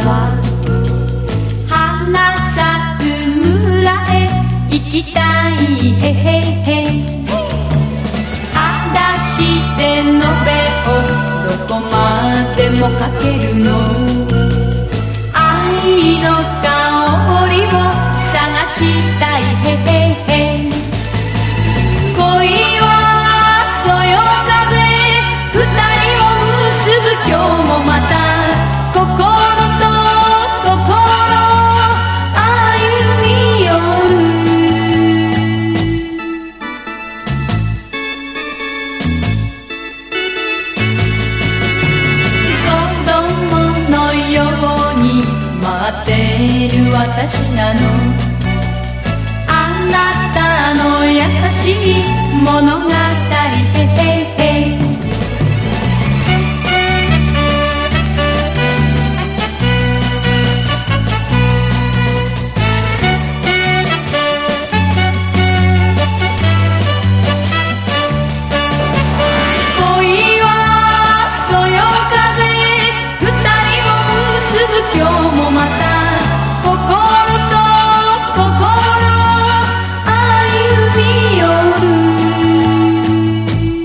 は花咲く村へ行きたいへへへ。裸足でのべをどこまでもかけるの。愛の香りを探したいへへへ。恋はそよ風、二人を結ぶ今日もまた。心と心歩み寄る。子供のように待ってる私なの。あなたの優しい物語へへへ。